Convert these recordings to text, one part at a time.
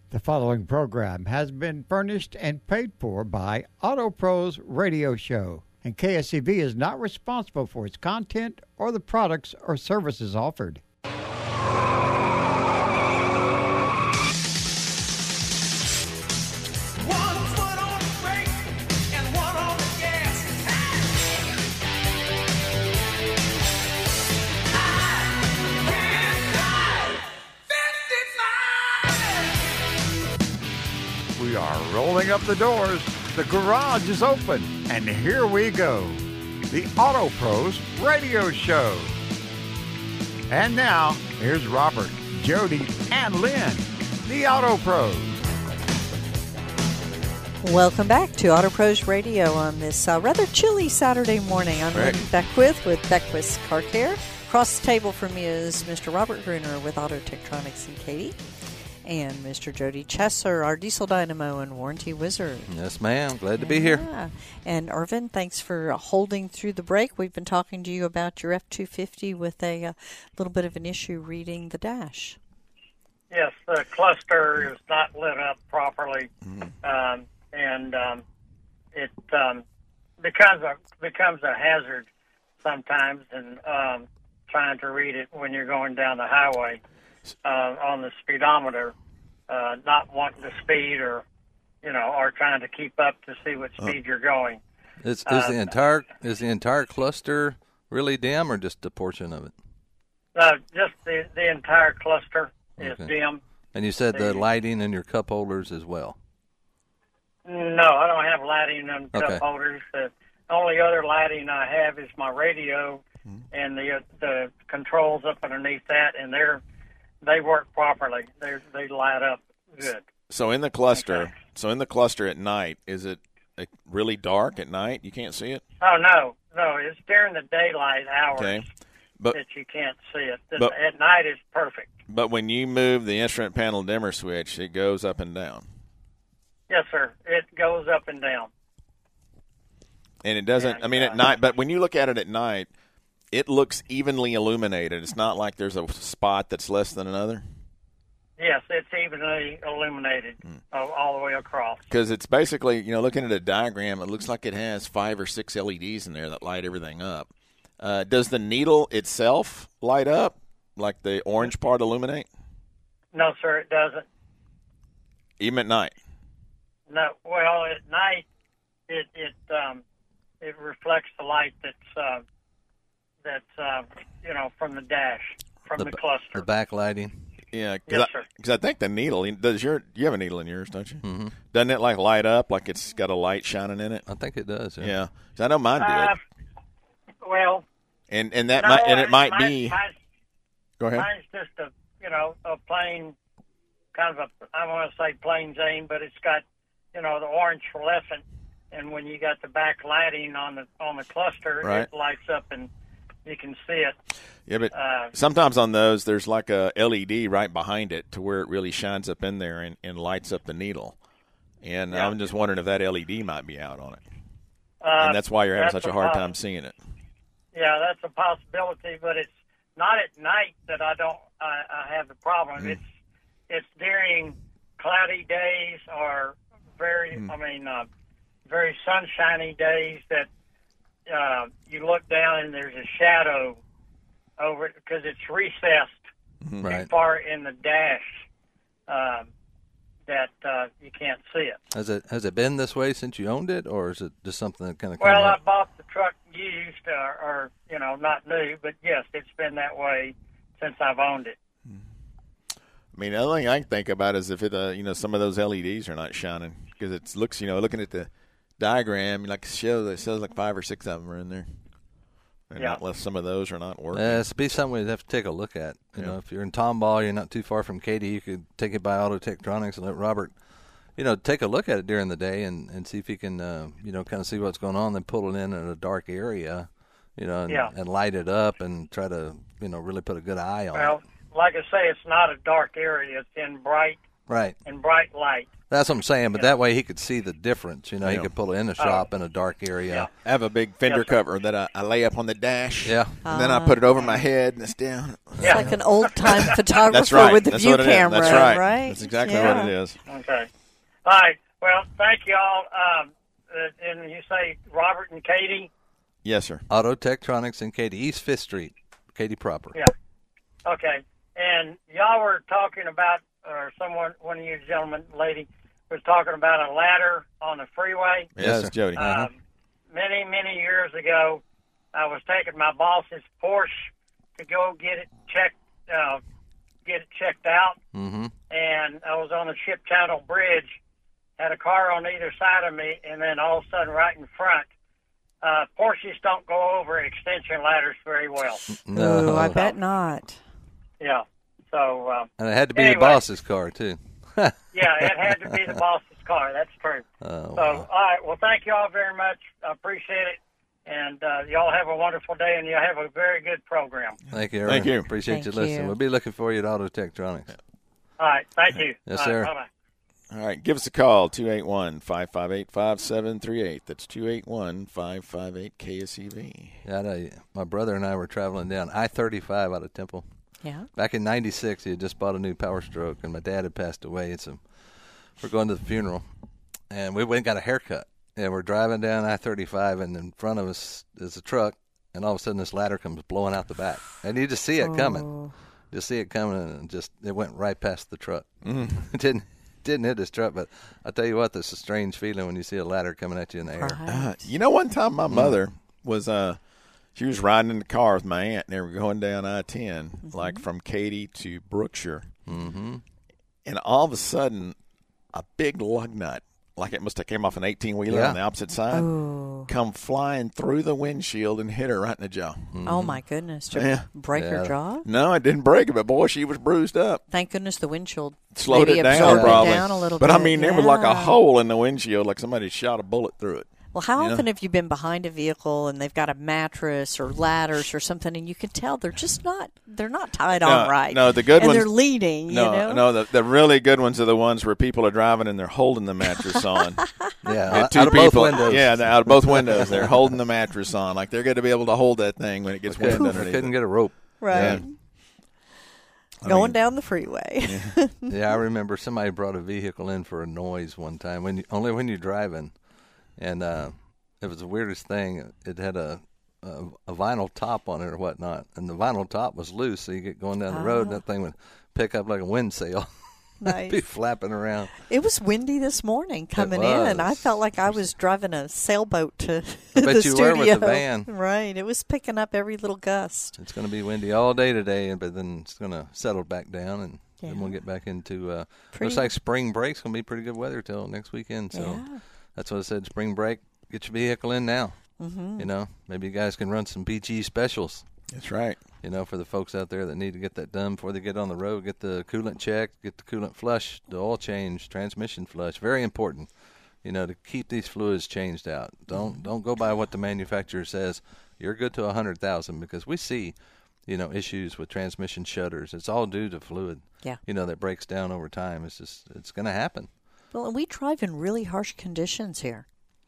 The following program has been furnished and paid for by Auto Pros Radio Show, and KSCV is not responsible for its content or the products or services offered. We are rolling up the doors. The garage is open, and here we go. The Auto Pros Radio Show. And now, here's Robert, Jody, and Lynn, the Auto Pros. Welcome back to Auto Pros Radio on this rather chilly Saturday morning. I'm Lynn Beckwith with Beckwith's Car Care. Across the table from me is Mr. Robert Gruner with Auto Tektronix and Katie. And Mr. Jody Chesser, our diesel dynamo and warranty wizard. Yes, ma'am. Glad to be here. And Irvin, thanks for holding through the break. We've been talking to you about your F-250 with a little bit of an issue reading the dash. Yes, the cluster is not lit up properly, it becomes a hazard sometimes, and trying to read it when you're going down the highway. On the speedometer, not wanting to speed or trying to keep up to see what speed you're going. Is the entire cluster really dim, or just a portion of it? No, just the entire cluster is dim. And you said the lighting in your cup holders as well. No, I don't have lighting on cup holders. The only other lighting I have is my radio and the controls up underneath that, and they work properly. They light up good. So in the cluster, at night, is it really dark at night? You can't see it? Oh no, it's during the daylight hours that you can't see it. At night it's perfect. But when you move the instrument panel dimmer switch, it goes up and down. Yes, sir. It goes up and down. And it doesn't. At night. But when you look at it at night, it looks evenly illuminated. It's not like there's a spot that's less than another? Yes, it's evenly illuminated all the way across. Because it's basically, looking at a diagram, it looks like it has 5 or 6 LEDs in there that light everything up. Does the needle itself light up, like the orange part illuminate? No, sir, it doesn't. Even at night? No. Well, at night, it reflects the light that's from the dash, from the cluster. The backlighting. Yeah, yes, sir. Because I think the needle, you have a needle in yours, don't you? Mm-hmm. Doesn't it light up like it's got a light shining in it? I think it does. Yeah. Because I know mine did. Well. And it might be. Go ahead. Mine's just a plain, kind of I want to say plain Jane, but it's got the orange fluorescent, and when you got the backlighting on the cluster, it lights up and you can see it. Yeah, but sometimes on those, there's like a LED right behind it to where it really shines up in there and lights up the needle. And I'm just wondering if that LED might be out on it. And that's why you're having such a hard time seeing it. Yeah, that's a possibility, but it's not at night that I have the problem. It's during cloudy days or very sunshiny days that you look down and there's a shadow over it because it's recessed too far in the dash that you can't see it. Has it been this way since you owned it, or is it just something that kind of? Well, I bought the truck used, or not new, but yes, it's been that way since I've owned it. The other thing I can think about is if it, some of those LEDs are not shining because it looks, looking at the diagram, like it shows like 5 or 6 of them are in there. And not unless some of those are not working. It's be something we'd have to take a look at. If you're in Tomball, you're not too far from Katy, you could take it by Auto Tektronix and let Robert, take a look at it during the day and see if he can, kind of see what's going on, then pull it in a dark area, and light it up and try to, really put a good eye on it. Well, like I say, it's not a dark area. It's in bright Right. and bright light. That's what I'm saying, but that way he could see the difference. You know, he could pull it in the shop in a dark area. Yeah. I have a big fender cover that I lay up on the dash. Yeah. And then I put it over my head and it's down. It's like an old-time photographer That's right. with the That's view what it is. camera, That's right. right? That's exactly what it is. Okay. All right. Well, thank you all. And you say Robert and Katie? Yes, sir. Auto Tektronix in Katy, East 5th Street, Katy proper. Yeah. Okay. And y'all were talking about, or one of you gentlemen, lady, was talking about a ladder on the freeway. Yes, Jody. Many, many years ago, I was taking my boss's Porsche to go get it checked out. Mm-hmm. And I was on the Ship Channel Bridge, had a car on either side of me, and then all of a sudden right in front, Porsches don't go over extension ladders very well. No, I bet not. Yeah. So. And it had to be the boss's car too. Yeah, it had to be the boss's car. That's true. Oh, so, all right. Well, thank you all very much. I appreciate it. And y'all have a wonderful day, and you have a very good program. Thank you, Aaron. Thank you. Appreciate you listening. We'll be looking for you at Auto Tektronix. All right. Thank you. Yes, sir. Bye-bye. All right, give us a call, 281-558-5738. That's 281-558-KSEV. Yeah, my brother and I were traveling down I-35 out of Temple. Yeah. Back in '96, he had just bought a new Power Stroke, and my dad had passed away. So we're going to the funeral, and we went and got a haircut. And we're driving down I-35, and in front of us is a truck, and all of a sudden this ladder comes blowing out the back. And you just see it coming. Just see it coming, and it went right past the truck. It didn't hit his truck, but I tell you what, there's a strange feeling when you see a ladder coming at you in the air. Right. You know, one time my mother was she was riding in the car with my aunt, and they were going down I-10, like from Katy to Brookshire. Mm-hmm. And all of a sudden, a big lug nut, like it must have came off an 18-wheeler on the opposite side, come flying through the windshield and hit her right in the jaw. Oh, my goodness. Did it break her jaw? No, it didn't break it, but, boy, she was bruised up. Thank goodness the windshield slowed it down, absorbed probably. It down a little but, bit. I mean, there was like a hole in the windshield, like somebody shot a bullet through it. Well, how often have you been behind a vehicle and they've got a mattress or ladders or something, and you can tell they're not tied on right. No, the good and ones. They're leaning. No, the really good ones are the ones where people are driving and they're holding the mattress on. Yeah, two out of people. both windows. Yeah, out of both windows, they're holding the mattress on, like they're going to be able to hold that thing when it gets wind underneath. Couldn't get a rope. Right. Yeah. Going down the freeway. Yeah, I remember somebody brought a vehicle in for a noise one time only when you're driving, and it was the weirdest thing. It had a vinyl top on it or whatnot, and the vinyl top was loose, so you get going down the road, and that thing would pick up like a wind sail. Nice. Be flapping around. It was windy this morning coming in. I felt like I was driving a sailboat to the bet you studio. were with the van. Right. It was picking up every little gust. It's going to be windy all day today, but then it's going to settle back down, and then we'll get back into looks like spring break's going to be pretty good weather till next weekend. So that's what I said, spring break. Get your vehicle in now. Mm-hmm. You know, maybe you guys can run some BG specials. That's right. You know, for the folks out there that need to get that done before they get on the road, get the coolant checked, get the coolant flush, the oil change, transmission flush. Very important, you know, to keep these fluids changed out. Don't go by what the manufacturer says. You're good to 100,000 because we see, you know, issues with transmission shutters. It's all due to fluid. Yeah. You know, that breaks down over time. It's going to happen. Well, and we drive in really harsh conditions here.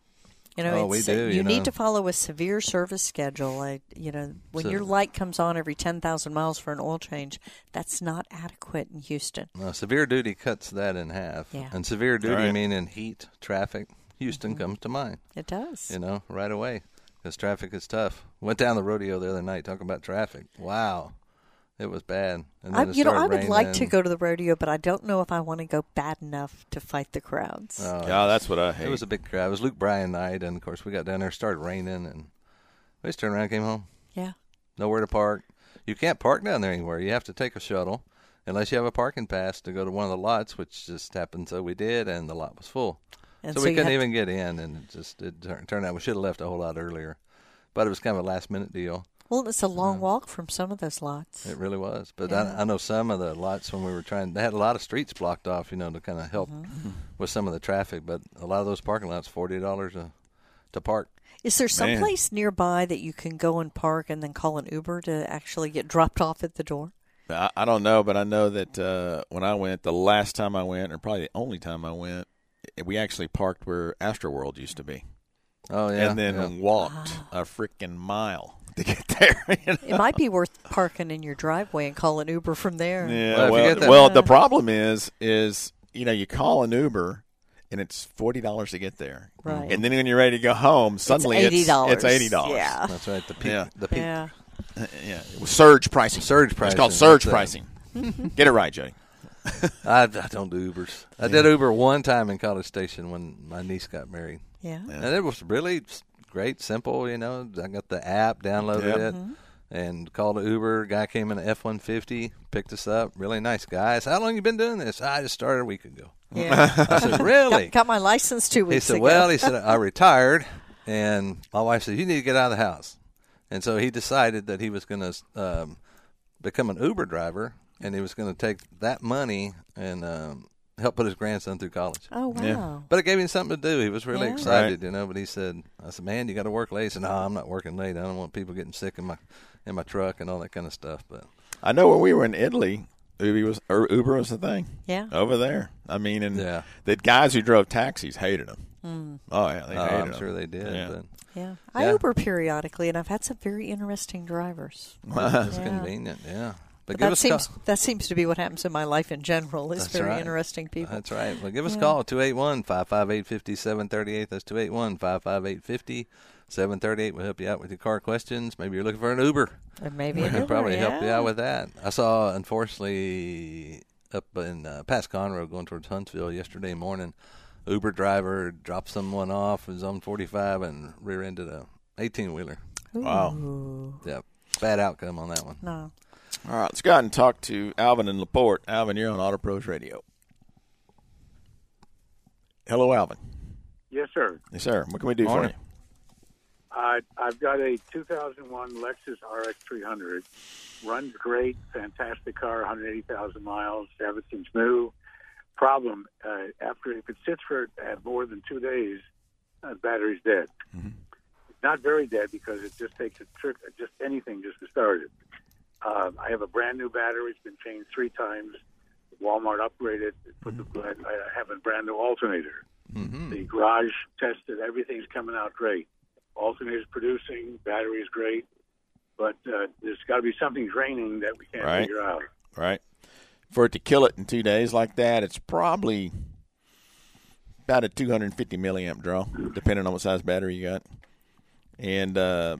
You know, we do. You need to follow a severe service schedule. When your light comes on every 10,000 miles for an oil change, that's not adequate in Houston. No, severe duty cuts that in half. Yeah. And severe duty meaning heat, traffic. Houston comes to mind. It does. You know, right away, because traffic is tough. Went down the rodeo the other night talking about traffic. Wow. It was bad. And then I would like to go to the rodeo, but I don't know if I want to go bad enough to fight the crowds. Yeah, that's what I hate. It was a big crowd. It was Luke Bryan night, and, of course, we got down there, started raining, and we just turned around and came home. Yeah. Nowhere to park. You can't park down there anywhere. You have to take a shuttle, unless you have a parking pass to go to one of the lots, which just happened so we did, and the lot was full. And so we couldn't even get in, and it turned out we should have left a whole lot earlier. But it was kind of a last-minute deal. Well, it's a long walk from some of those lots. It really was. But I know some of the lots when we were they had a lot of streets blocked off, you know, to kind of help with some of the traffic. But a lot of those parking lots, $40 to park. Is there some place nearby that you can go and park and then call an Uber to actually get dropped off at the door? I don't know, but I know that when I went, the last time I went, or probably the only time I went, we actually parked where Astroworld used to be. Oh, yeah. And then walked a freaking mile to get there. You know? It might be worth parking in your driveway and call an Uber from there. Yeah, well, the problem is you call an Uber, and it's $40 to get there. Right. And then when you're ready to go home, suddenly it's $80. It's $80. Yeah. That's right. The peak. Yeah. Yeah. It was surge pricing. Surge pricing. It's called surge pricing. Get it right, Jody. I don't do Ubers. I did Uber one time in College Station when my niece got married. Yeah. And it was really great, simple, I got the app, downloaded it, and called an Uber. Guy came in an F-150, picked us up. Really nice guy. I said, how long you been doing this? I just started a week ago. Yeah. I said, really? Got my license 2 weeks ago. He said, I retired, and my wife said, you need to get out of the house. And so he decided that he was going to become an Uber driver, and he was going to take that money and help put his grandson through college. Oh, wow. Yeah. But it gave him something to do. He was really excited, Right. But he said, I said, man, you got to work late. He said, no, I'm not working late. I don't want people getting sick in my truck and all that kind of stuff. But I know when we were in Italy, Uber was the thing. Yeah. Over there. I mean, and the guys who drove taxis hated them. Oh, yeah, they hated them. I'm sure they did. Yeah. But Yeah. I Uber periodically, and I've had some very interesting drivers. it's convenient, yeah. But that seems to be what happens in my life in general. Is very interesting people. That's right. Well, give us a call, 281-558-5738. That's 281-558-5738. We'll help you out with your car questions. Maybe you're looking for an Uber. Or maybe we can probably help you out with that. I saw, unfortunately, up in past Conroe going towards Huntsville yesterday morning, Uber driver dropped someone off, was on 45 and rear-ended a 18-wheeler. Wow. Yeah, bad outcome on that one. No. All right, let's go ahead and talk to Alvin in LaPorte. Alvin, you're on Auto Pros Radio. Hello, Alvin. Yes, sir. Yes, sir. What can we do for you? I've got a 2001 Lexus RX 300. Runs great, fantastic car, 180,000 miles, everything's new. Problem, if it sits for more than 2 days, the battery's dead. Mm-hmm. It's not very dead because it just takes just anything just to start it. I have a brand new battery. It's been changed 3 times. Walmart upgraded. I have a brand new alternator. Mm-hmm. The garage tested. Everything's coming out great. Alternator's producing. Battery's great. But there's got to be something draining that we can't figure out. Right. For it to kill it in 2 days like that, it's probably about a 250 milliamp draw, depending on what size battery you got. And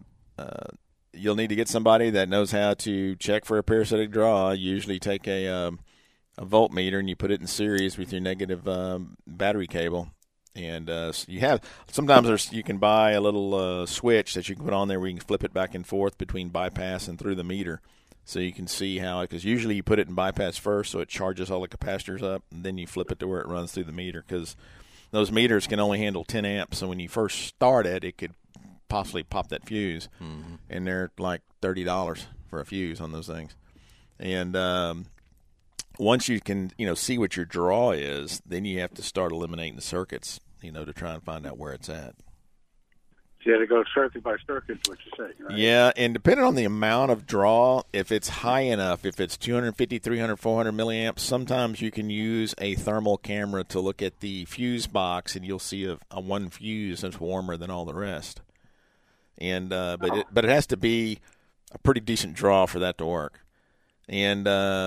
you'll need to get somebody that knows how to check for a parasitic draw. Usually take a voltmeter and you put it in series with your negative battery cable. And sometimes you can buy a little switch that you can put on there where you can flip it back and forth between bypass and through the meter. So you can see how, because usually you put it in bypass first so it charges all the capacitors up, and then you flip it to where it runs through the meter, because those meters can only handle 10 amps. So when you first start it could possibly pop that fuse, and they're like $30 for a fuse on those things. And once you can see what your draw is, then you have to start eliminating the circuits, to try and find out where it's at. So you had to go circuit by circuit, what you say, right? Yeah, and depending on the amount of draw, if it's high enough, if it's 250, 300, 400 milliamps, sometimes you can use a thermal camera to look at the fuse box, and you'll see a one fuse that's warmer than all the rest. And but it has to be a pretty decent draw for that to work. And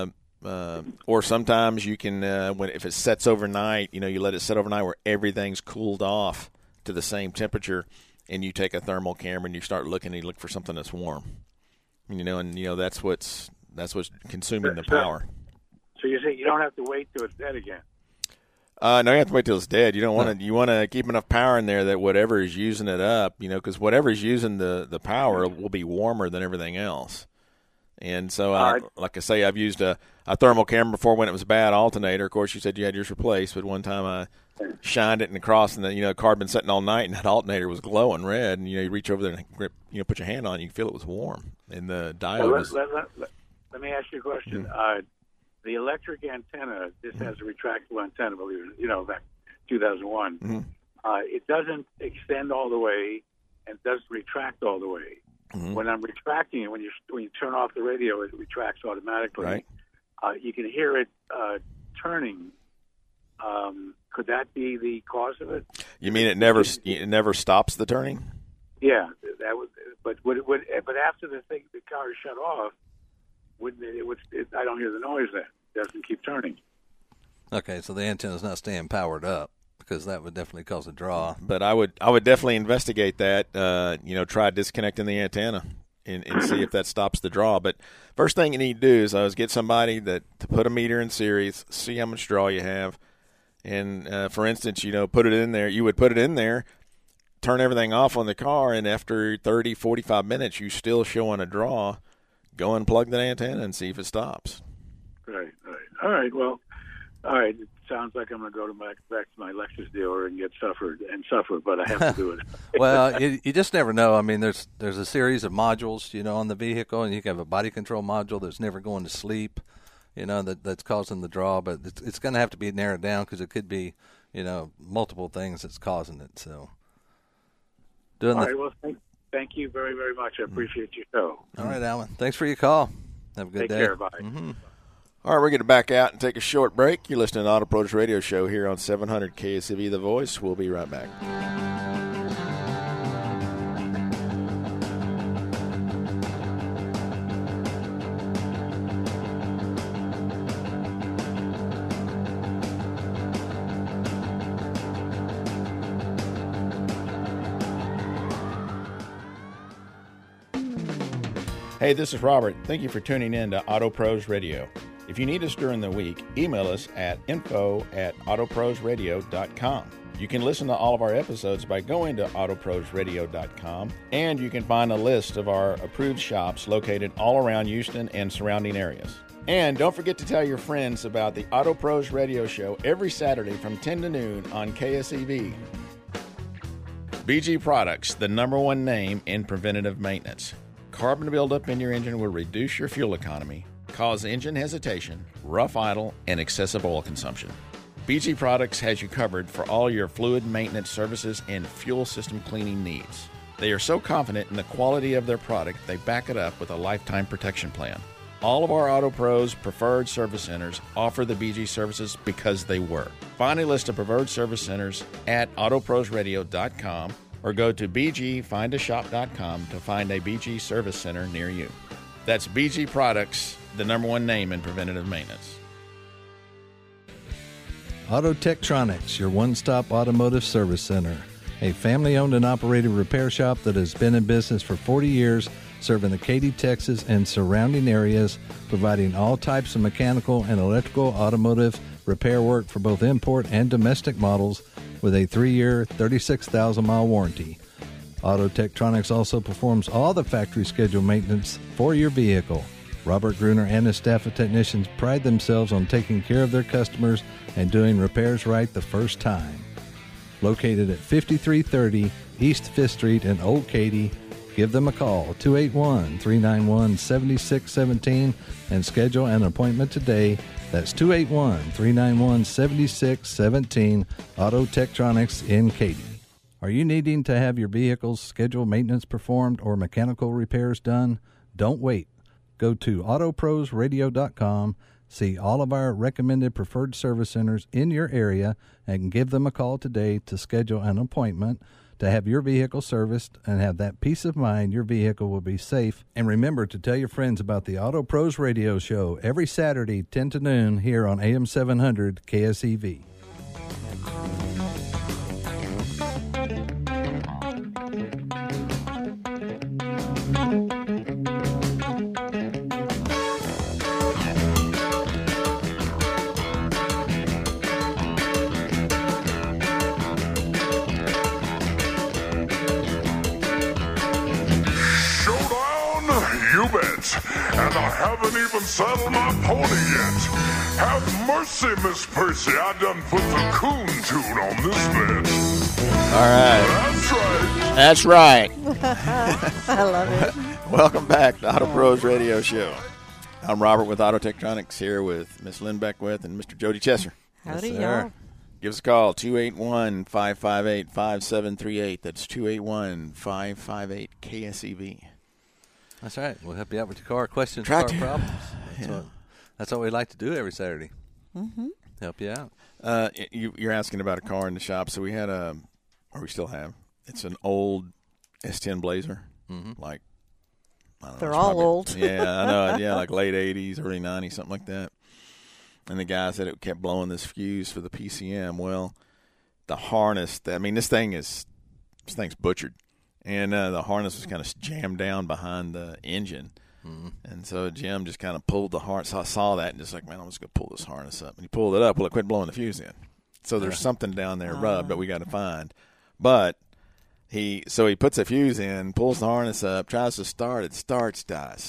or sometimes you can if it sets overnight, you let it set overnight where everything's cooled off to the same temperature. And you take a thermal camera and you start looking and you look for something that's warm, that's what's consuming the power. So you say you don't have to wait till it's dead again? No, you have to wait till it's dead. You don't want to. You want to keep enough power in there that whatever is using it up, because whatever is using the power will be warmer than everything else. And so, like I say, I've used a thermal camera before when it was a bad alternator. Of course, you said you had yours replaced, but one time I shined it in the cross, and the car had been sitting all night, and that alternator was glowing red. And you reach over there and grip, put your hand on it, you can feel it was warm, and the diode was. Let me ask you a question. The electric antenna, this has a retractable antenna, believe it, back 2001. It doesn't extend all the way and doesn't retract all the way. when I'm retracting it, when you turn off the radio, it retracts automatically. Right. You can hear it turning. Could that be the cause of it? You mean it never stops the turning? Yeah, that would. But but after the car is shut off, wouldn't it? I don't hear the noise then. It doesn't keep turning. Okay, so the antenna's not staying powered up, because that would definitely cause a draw. But I would definitely investigate that. Try disconnecting the antenna and see if that stops the draw. But first thing you need to do is get somebody to put a meter in series, see how much draw you have, and for instance, put it in there. You would put it in there, turn everything off on the car, and after 30, 45 minutes, you still showing a draw. Go and plug the antenna and see if it stops. Right. All right. Well, all right. It sounds like I'm going to go back to my Lexus dealer and suffer, but I have to do it. Well, you just never know. I mean, there's a series of modules, on the vehicle, and you can have a body control module that's never going to sleep, that's causing the draw. But it's going to have to be narrowed down, because it could be, multiple things that's causing it. So, all right. Well, thank you very, very much. I appreciate your show. All right, Alan. Thanks for your call. Have a good day. Take care. Bye. Mm-hmm. All right, we're going to back out and take a short break. You're listening to Auto Pros Radio Show here on 700 KSEV The Voice. We'll be right back. Hey, this is Robert. Thank you for tuning in to Auto Pros Radio. If you need us during the week, email us at info@autoprosradio.com. You can listen to all of our episodes by going to autoprosradio.com, and you can find a list of our approved shops located all around Houston and surrounding areas. And don't forget to tell your friends about the Auto Pros Radio Show every Saturday from 10 to noon on KSEV. BG Products, the #1 name in preventative maintenance. Carbon buildup in your engine will reduce your fuel economy, cause engine hesitation, rough idle, and excessive oil consumption. BG Products has you covered for all your fluid maintenance services and fuel system cleaning needs. They are so confident in the quality of their product, they back it up with a lifetime protection plan. All of our Auto Pros preferred service centers offer the BG services because they work. Find a list of preferred service centers at autoprosradio.com or go to bgfindashop.com to find a BG service center near you. That's BG Products, the #1 name in preventative maintenance. Auto Tektronics, your one-stop automotive service center. A family-owned and operated repair shop that has been in business for 40 years, serving the Katy, Texas, and surrounding areas, providing all types of mechanical and electrical automotive repair work for both import and domestic models with a 3-year, 36,000-mile warranty. Auto Tektronics also performs all the factory scheduled maintenance for your vehicle. Robert Gruner and his staff of technicians pride themselves on taking care of their customers and doing repairs right the first time. Located at 5330 East 5th Street in Old Katy, give them a call, 281-391-7617, and schedule an appointment today. That's 281-391-7617, Auto Tektronics in Katy. Are you needing to have your vehicle's scheduled maintenance performed or mechanical repairs done? Don't wait. Go to autoprosradio.com, see all of our recommended preferred service centers in your area, and give them a call today to schedule an appointment to have your vehicle serviced and have that peace of mind your vehicle will be safe. And remember to tell your friends about the Auto Pros Radio Show every Saturday, 10 to noon, here on AM 700 KSEV. And I haven't even saddled my pony yet. Have mercy, Miss Percy. I done put the coon tune on this bitch. All right. That's right. I love it. Welcome back to Auto Pros Radio Show. I'm Robert with Auto Tektronics, here with Miss Lynn Beckwith and Mr. Jody Chesser. Howdy, Yes, y'all. Give us a call, 281-558-5738. That's 281-558-KSEV. That's right. We'll help you out with your car questions, car problems. That's what we like to do every Saturday. Mm-hmm. Help you out. You're asking about a car in the shop. So we had or we still have. It's an old S10 Blazer. Mm-hmm. Like, I don't know. They're all old. Yeah, I know. Yeah, like late 80s, early 90s, something like that. And the guy said it kept blowing this fuse for the PCM. Well, the harness, this thing's butchered. And the harness was kind of jammed down behind the engine. Mm-hmm. And so Jim just kind of pulled the harness. So I saw that and just like, man, I'm just going to pull this harness up. And he pulled it up. Well, it quit blowing the fuse in. So there's something down there rubbed that we got to find. But he puts a fuse in, pulls the harness up, tries to start it, starts, dies.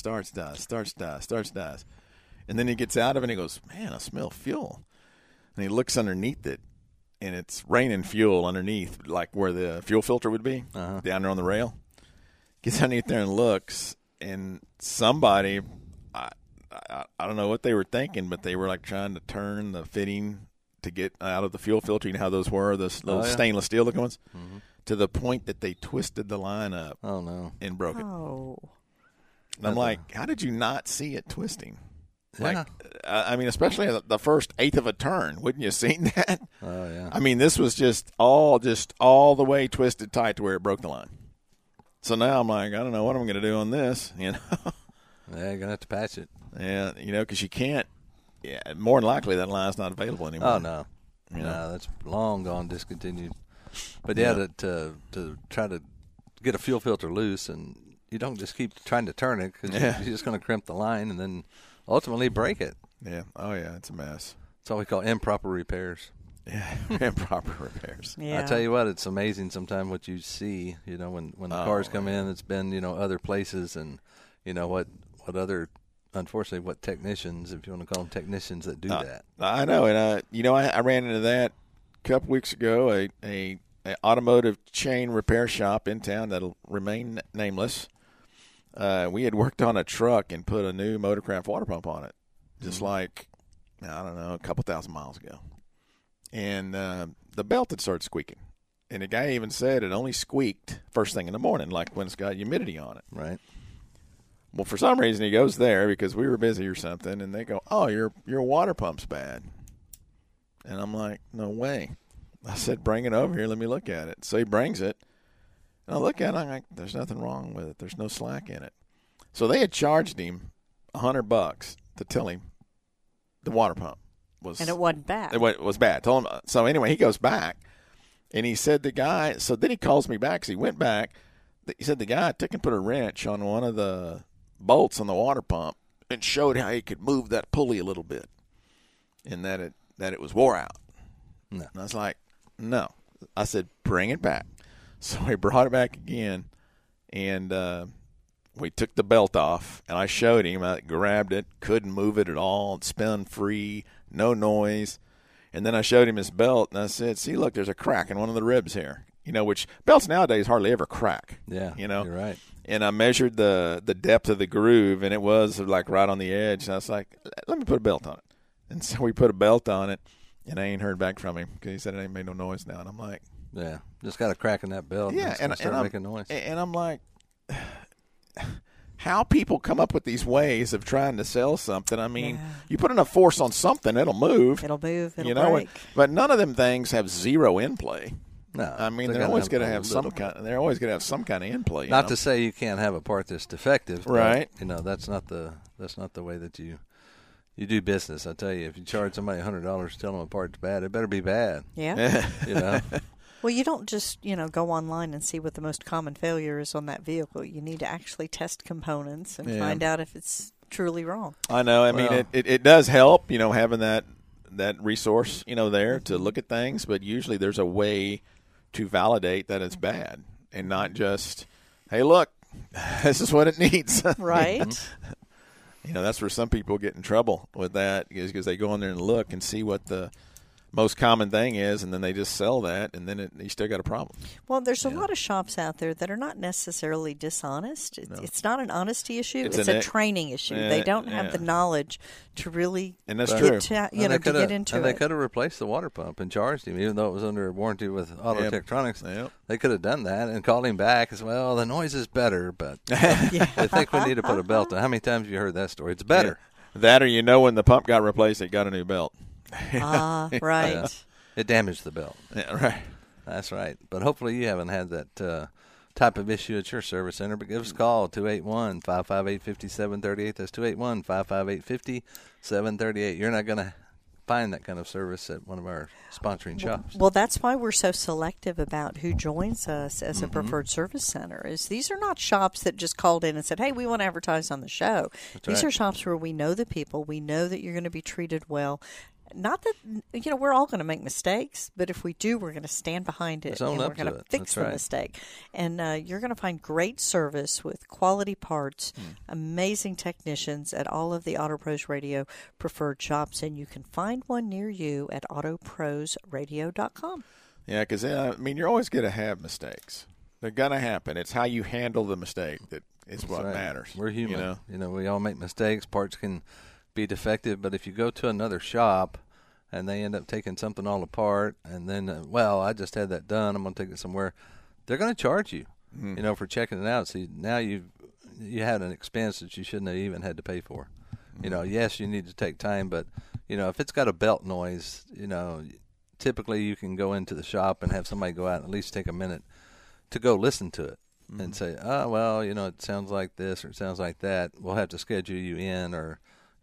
And then he gets out of it and he goes, man, I smell fuel. And he looks underneath it, and it's raining fuel underneath, like where the fuel filter would be, down there on the rail. Gets underneath there and looks, and somebody, I don't know what they were thinking, but they were like trying to turn the fitting to get out of the fuel filter. You know how those were, those little stainless steel looking ones? Mm-hmm. To the point that they twisted the line up and broke it. Oh. And I'm like, how did you not see it twisting? Yeah. Like, especially the first eighth of a turn. Wouldn't you have seen that? Oh, yeah. This was just all the way twisted tight to where it broke the line. So now I'm like, I don't know what I'm going to do on this, Yeah, you're going to have to patch it. Yeah, because you can't. Yeah, more than likely that line's not available anymore. Oh, no. No, that's long gone discontinued. But, to try to get a fuel filter loose, and you don't just keep trying to turn it because you're just going to crimp the line and then ultimately break it. Yeah. Oh, yeah, it's a mess. That's what we call improper repairs. Yeah, improper repairs. Yeah. I tell you what, it's amazing sometimes what you see, when the cars come in, it's been, other places and, what other, unfortunately, what technicians, if you want to call them technicians that do that. I know. And, I ran into that a couple weeks ago, a automotive chain repair shop in town that'll remain nameless. We had worked on a truck and put a new Motorcraft water pump on it, just like, I don't know, a couple thousand miles ago. And the belt had started squeaking. And the guy even said it only squeaked first thing in the morning, like when it's got humidity on it. Right. Well, for some reason he goes there because we were busy or something, and they go, oh, your water pump's bad. And I'm like, no way. I said, bring it over here. Let me look at it. So he brings it. And I look at it. I'm like, there's nothing wrong with it. There's no slack in it. So they had charged him $100 to tell him the water pump was. And it wasn't bad. It was bad. Told him. So anyway, he goes back, and he said the guy. So then he calls me back. So he went back. He said the guy took and put a wrench on one of the bolts on the water pump and showed how he could move that pulley a little bit, and that it was wore out. No. And I was like, no. I said, bring it back. So we brought it back again, and we took the belt off, and I showed him. I grabbed it, couldn't move it at all. It spun free, no noise. And then I showed him his belt, and I said, see, look, there's a crack in one of the ribs here. Which belts nowadays hardly ever crack. Yeah, you're right. And I measured the depth of the groove, and it was like right on the edge. And I was like, let me put a belt on it. And so we put a belt on it, and I ain't heard back from him because he said it ain't made no noise now. And I'm like, yeah, just got a crack in that belt. Yeah, and start making noise. And I'm like, how people come up with these ways of trying to sell something. You put enough force on something, it'll move. It'll move. It'll break. But none of them things have zero in play. No, they're always going to have some kind. They're always going to have some kind of in play. Not to say you can't have a part that's defective, right? But, that's not the way that you do business. I tell you, if you charge somebody $100 to tell them a part's bad, it better be bad. Yeah. Well, you don't just, go online and see what the most common failure is on that vehicle. You need to actually test components and find out if it's truly wrong. I know. It does help, having that resource, there to look at things. But usually there's a way to validate that it's bad and not just, hey, look, this is what it needs. Right. That's where some people get in trouble with that because they go in there and look and see what the most common thing is, and then they just sell that, and then you still got a problem. Well, there's a lot of shops out there that are not necessarily dishonest. It's not an honesty issue. It's a training issue. They don't have the knowledge to really and that's true. To get into it. They could have replaced the water pump and charged him, even though it was under warranty with Auto Tektronix. Yep. They could have done that and called him back as well. The noise is better, but I think we need to put a belt on. How many times have you heard that story? It's better. Yeah. That, or when the pump got replaced, it got a new belt. Right. Yeah. It damaged the belt. Yeah, right. That's right. But hopefully you haven't had that type of issue at your service center. But give us a call, 281-558-5738. That's 281-558-5738. You're not going to find that kind of service at one of our sponsoring shops. Well, that's why we're so selective about who joins us as a preferred service center. Is these are not shops that just called in and said, hey, we want to advertise on the show. These are shops where we know the people. We know that you're going to be treated well. Not that, we're all going to make mistakes, but if we do, we're going to stand behind it and we're going to fix the mistake. And you're going to find great service with quality parts, amazing technicians at all of the Auto Pros Radio preferred shops, and you can find one near you at autoprosradio.com. Yeah, because, you're always going to have mistakes. They're going to happen. It's how you handle the mistake that is what matters. We're human. We all make mistakes. Parts can be defective, but if you go to another shop and they end up taking something all apart and then I just had that done, I'm going to take it somewhere, they're going to charge you for checking it out. So now you had an expense that you shouldn't have even had to pay for. Yes, you need to take time, but if it's got a belt noise, typically you can go into the shop and have somebody go out and at least take a minute to go listen to it and say, it sounds like this or it sounds like that. We'll have to schedule you in, or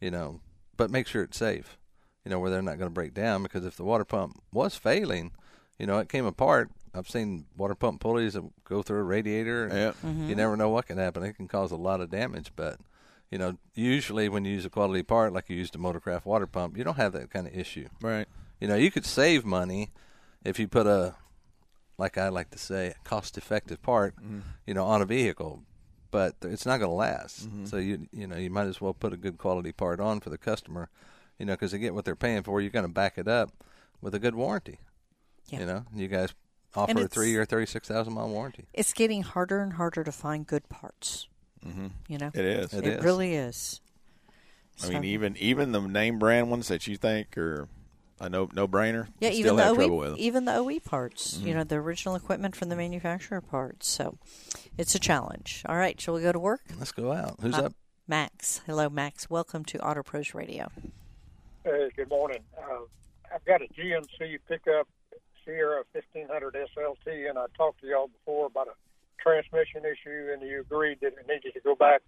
but make sure it's safe, where they're not going to break down, because if the water pump was failing, it came apart. I've seen water pump pulleys that go through a radiator. And you never know what can happen. It can cause a lot of damage, but, usually when you use a quality part, like you used a Motorcraft water pump, you don't have that kind of issue. Right. You could save money if you put like I like to say, cost effective part, on a vehicle. But it's not going to last. So you might as well put a good quality part on for the customer, because they get what they're paying for. You're going to back it up with a good warranty. Yeah. You guys offer a 3-year, 36,000-mile warranty. It's getting harder and harder to find good parts. It is. It really is. Even the name brand ones that you think are a no-brainer, yeah, you still have trouble with them. Even the OE parts, the original equipment from the manufacturer parts. So it's a challenge. All right, shall we go to work? Let's go out. Who's up? Max. Hello, Max. Welcome to Auto Pros Radio. Hey, good morning. I've got a GMC pickup, Sierra 1500 SLT, and I talked to y'all before about a transmission issue, and you agreed that it needed to go back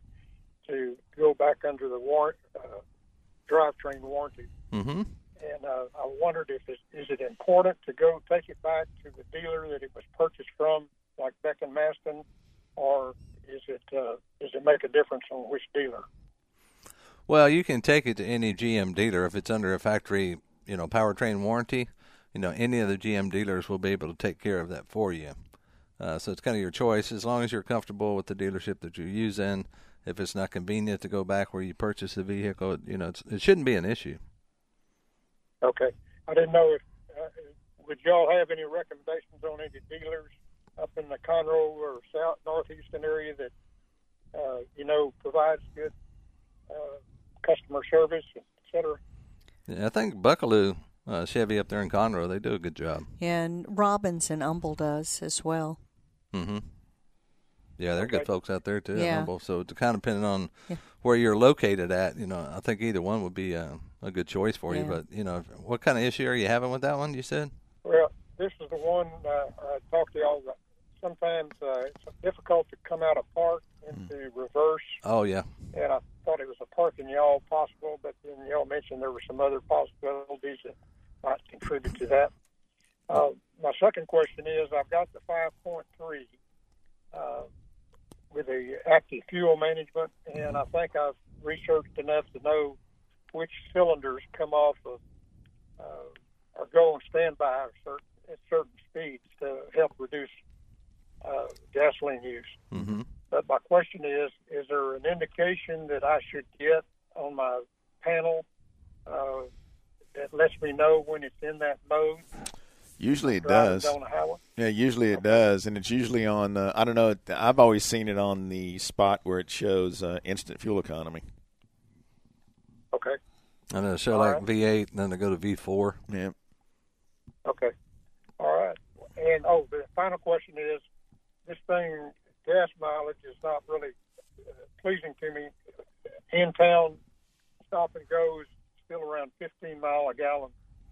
under the drivetrain warranty. And I wondered is it important to go take it back to the dealer that it was purchased from, like Beck and Maston, or does it make a difference on which dealer? Well, you can take it to any GM dealer if it's under a factory, powertrain warranty. Any of the GM dealers will be able to take care of that for you. So it's kind of your choice, as long as you're comfortable with the dealership that you're using. If it's not convenient to go back where you purchased the vehicle, it shouldn't be an issue. Okay. I didn't know if would y'all have any recommendations on any dealers up in the Conroe or northeastern area that provides good customer service, et cetera? Yeah, I think Buckaloo Chevy up there in Conroe, they do a good job. Yeah, and Robbins and Humble does as well. Yeah, they're good folks out there too. Yeah. So it's kind of depending on where you're located at. I think either one would be a good choice for you. But what kind of issue are you having with that one? You said. Well, this is the one I talked to y'all about. Sometimes it's difficult to come out of park into reverse. Oh yeah. And I thought it was a parking yaw possible, but then y'all mentioned there were some other possibilities that might contribute to that. My second question is, I've got the 5.3. With the active fuel management, and I think I've researched enough to know which cylinders come off of or go on standby at certain speeds to help reduce gasoline use. But my question is there an indication that I should get on my panel that lets me know when it's in that mode? Usually it does. On the highway? Yeah, usually it does, and it's usually on. I don't know. I've always seen it on the spot where it shows instant fuel economy. Okay. And it'll show like V8, and then they go to V4. Yeah. Okay. All right. And the final question is, this thing, gas mileage is not really pleasing to me. In town, stop and go is still around 15 mile a gallon.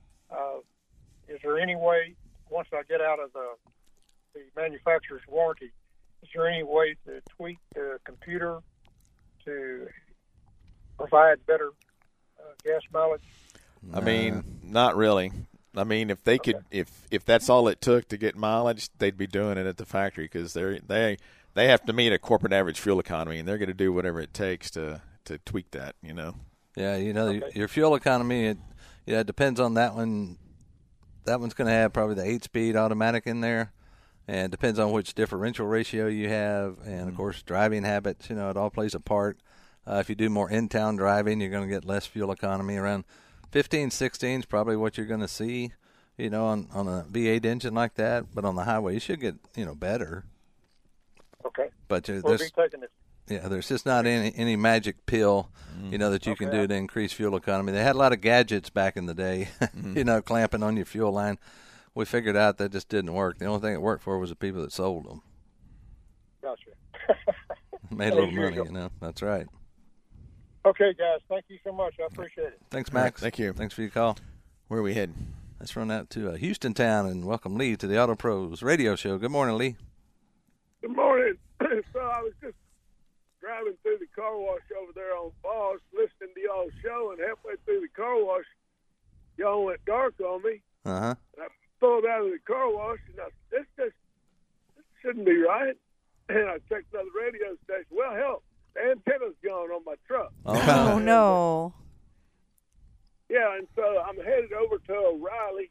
Is there any way, once I get out of the manufacturer's warranty, is there any way to tweak the computer to provide better gas mileage? I mean, not really. I mean, if they could, if that's all it took to get mileage, they'd be doing it at the factory, because they have to meet a corporate average fuel economy, and they're going to do whatever it takes to tweak that. Yeah, your fuel economy. It depends on that one. That one's going to have probably the 8-speed automatic in there, and it depends on which differential ratio you have, and of course driving habits. It all plays a part. If you do more in-town driving, you're going to get less fuel economy. Around 15, 16 is probably what you're going to see, on a V8 engine like that. But on the highway, you should get, better. Okay. But we'll be taking it. Yeah, there's just not any magic pill, that you can do to increase fuel economy. They had a lot of gadgets back in the day, clamping on your fuel line. We figured out that just didn't work. The only thing it worked for was the people that sold them. Gotcha. Made a little money, That's right. Okay, guys. Thank you so much. I appreciate it. Thanks, Max. Thank you. Thanks for your call. Where are we heading? Let's run out to Houston Town and welcome Lee to the Auto Pros radio show. Good morning, Lee. Good morning. So I was just driving through the car wash over there on Falls, listening to y'all's show, and halfway through the car wash, y'all went dark on me. Uh-huh. And I pulled out of the car wash, and I said, this shouldn't be right. And I checked another radio station. Well, hell, the antenna's gone on my truck. Oh, no. Yeah, and so I'm headed over to O'Reilly.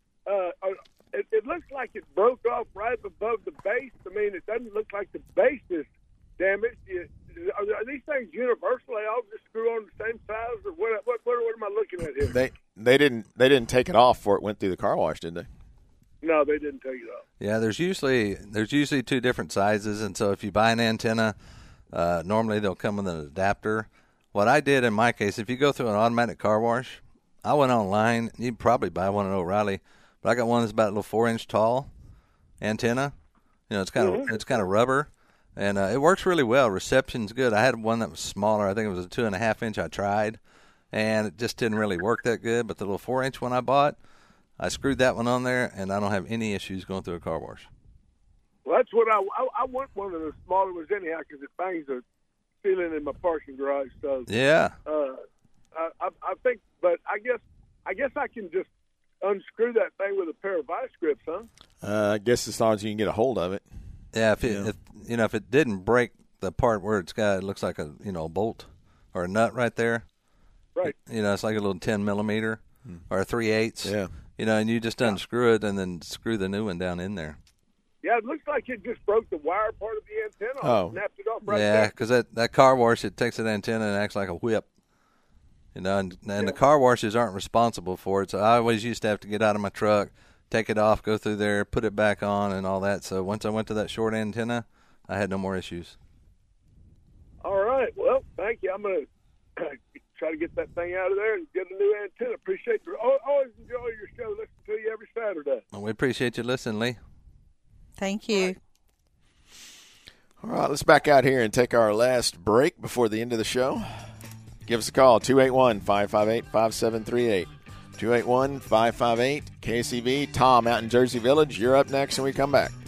It looks like it broke off right above the base. I mean, it doesn't look like the base is damaged. Are these things universal? They all just screw on the same size, or what am I looking at here? They didn't take it off before it went through the car wash, did they? No, they didn't take it off. Yeah, there's usually two different sizes, and so if you buy an antenna, normally they'll come with an adapter. What I did in my case, if you go through an automatic car wash, I went online. You can probably buy one at O'Reilly, but I got one that's about a little 4-inch tall antenna. It's kind of rubber. And it works really well. Reception's good. I had one that was smaller. I think it was a 2.5-inch I tried, and it just didn't really work that good. But the little 4-inch one I bought, I screwed that one on there, and I don't have any issues going through a car wash. Well, that's what I want, one of the smaller ones anyhow, because it bangs the ceiling in my parking garage. So yeah, I think, but I guess I can just unscrew that thing with a pair of vice grips, huh? I guess as long as you can get a hold of it. Yeah, if it didn't break the part where it looks like a bolt or a nut right there. Right. It's like a little 10 millimeter or a 3/8. Yeah. And you just unscrew it and then screw the new one down in there. Yeah, it looks like it just broke the wire part of the antenna off, snapped it off right there. Yeah, because that car wash, it takes that antenna and acts like a whip. And the car washes aren't responsible for it. So I always used to have to get out of my truck, take it off, go through there, put it back on, and all that. So once I went to that short antenna, I had no more issues. All right. Well, thank you. I'm going to try to get that thing out of there and get a new antenna. Appreciate you. Always enjoy your show. Listen to you every Saturday. Well, we appreciate you listening, Lee. Thank you. All right, let's back out here and take our last break before the end of the show. Give us a call, 281-558-5738. 281-558-KCV. Tom out in Jersey Village. You're up next when we come back.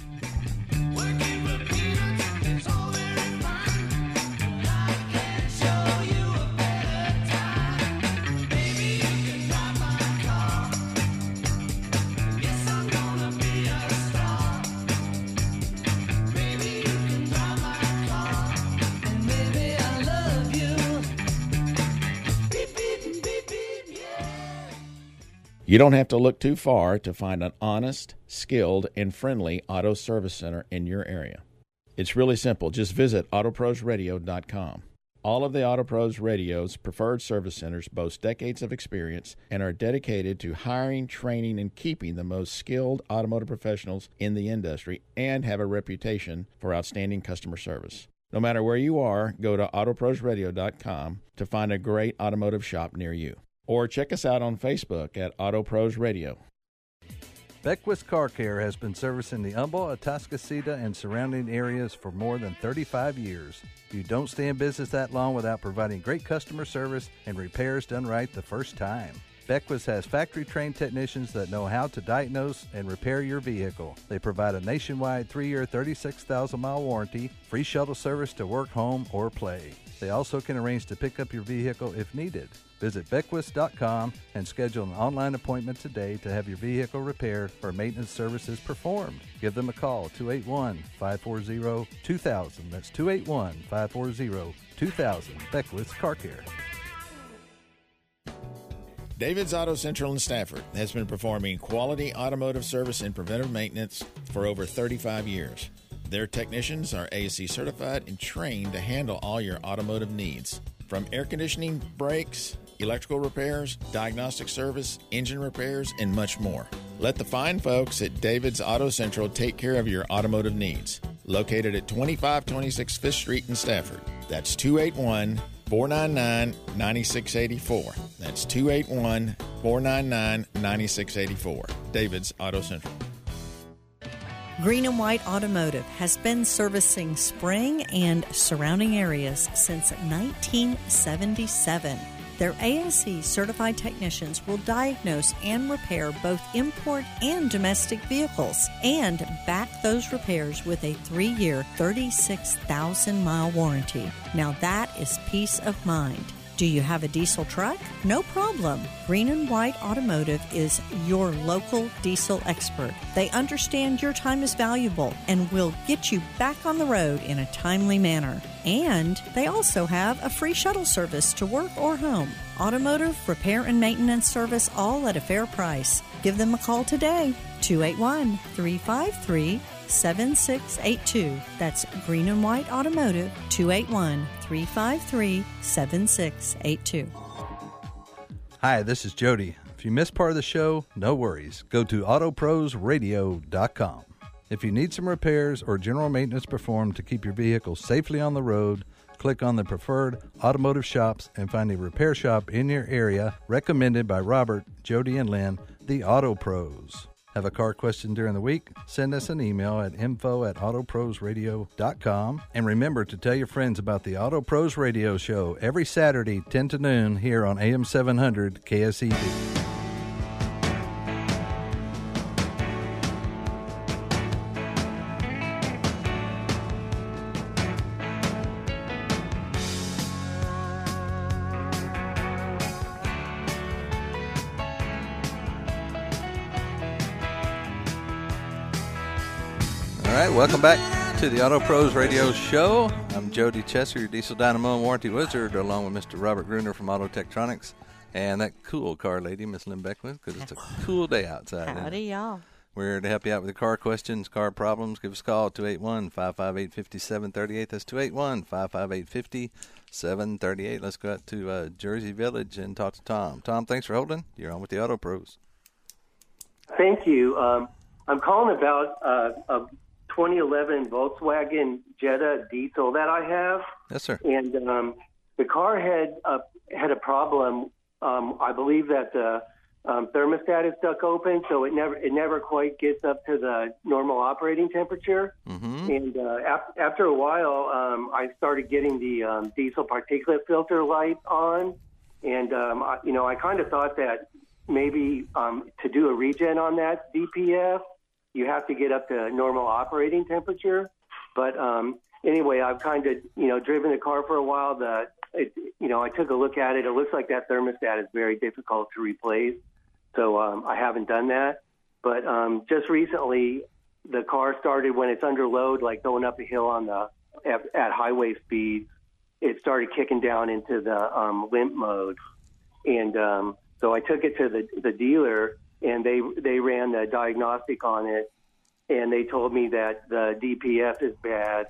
You don't have to look too far to find an honest, skilled, and friendly auto service center in your area. It's really simple. Just visit autoprosradio.com. All of the Auto Pros Radio's preferred service centers boast decades of experience and are dedicated to hiring, training, and keeping the most skilled automotive professionals in the industry and have a reputation for outstanding customer service. No matter where you are, go to autoprosradio.com to find a great automotive shop near you. Or check us out on Facebook at Auto Pros Radio. Beckwith Car Care has been servicing the Humboldt, Atascocita, and surrounding areas for more than 35 years. You don't stay in business that long without providing great customer service and repairs done right the first time. Beckwith has factory-trained technicians that know how to diagnose and repair your vehicle. They provide a nationwide 3-year, 36,000-mile warranty, free shuttle service to work, home, or play. They also can arrange to pick up your vehicle if needed. Visit Beckwith.com and schedule an online appointment today to have your vehicle repaired or maintenance services performed. Give them a call, 281-540-2000. That's 281-540-2000. Beckwith Car Care. David's Auto Central in Stafford has been performing quality automotive service and preventive maintenance for over 35 years. Their technicians are ASE certified and trained to handle all your automotive needs. From air conditioning, brakes, electrical repairs, diagnostic service, engine repairs, and much more. Let the fine folks at David's Auto Central take care of your automotive needs. Located at 2526 5th Street in Stafford. That's 281-499-9684. That's 281-499-9684. David's Auto Central. Green and White Automotive has been servicing Spring and surrounding areas since 1977. Their ASE certified technicians will diagnose and repair both import and domestic vehicles and back those repairs with a 3-year, 36,000-mile warranty. Now that is peace of mind. Do you have a diesel truck? No problem. Green and White Automotive is your local diesel expert. They understand your time is valuable and will get you back on the road in a timely manner. And they also have a free shuttle service to work or home. Automotive, repair, and maintenance service all at a fair price. Give them a call today, 281-353-7682. That's Green and White Automotive, 281-353-7682. Hi, this is Jody. If you missed part of the show, no worries. Go to autoprosradio.com. If you need some repairs or general maintenance performed to keep your vehicle safely on the road, click on the preferred automotive shops and find a repair shop in your area recommended by Robert, Jody, and Lynn, the Auto Pros. Have a car question during the week? Send us an email at info@autoprosradio.com. And remember to tell your friends about the Auto Pros Radio Show every Saturday, 10 to noon, here on AM 700 KSED. Welcome back to the Auto Pros Radio Show. I'm Jody Chesser, your Diesel Dynamo and Warranty Wizard, along with Mr. Robert Gruner from Auto Tektronix, and that cool car lady, Miss Lynn Beckwith, because it's a cool day outside. Howdy, y'all. We're here to help you out with your car questions, car problems. Give us a call, 281-558-5738. That's 281-558-5738. Let's go out to Jersey Village and talk to Tom. Tom, thanks for holding. You're on with the Auto Pros. Thank you. I'm calling about a 2011 Volkswagen Jetta diesel that I have. Yes, sir. And the car had a problem. I believe that the thermostat is stuck open, so it never quite gets up to the normal operating temperature. Mm-hmm. And after a while, I started getting the diesel particulate filter light on, and I kind of thought that maybe to do a regen on that DPF, you have to get up to normal operating temperature. But anyway, I've kind of, driven the car for a while. I took a look at it. It looks like that thermostat is very difficult to replace. So I haven't done that. But just recently, the car started, when it's under load, like going up a hill at highway speed, it started kicking down into the limp mode. And so I took it to the dealer, and they ran the diagnostic on it, and they told me that the DPF is bad,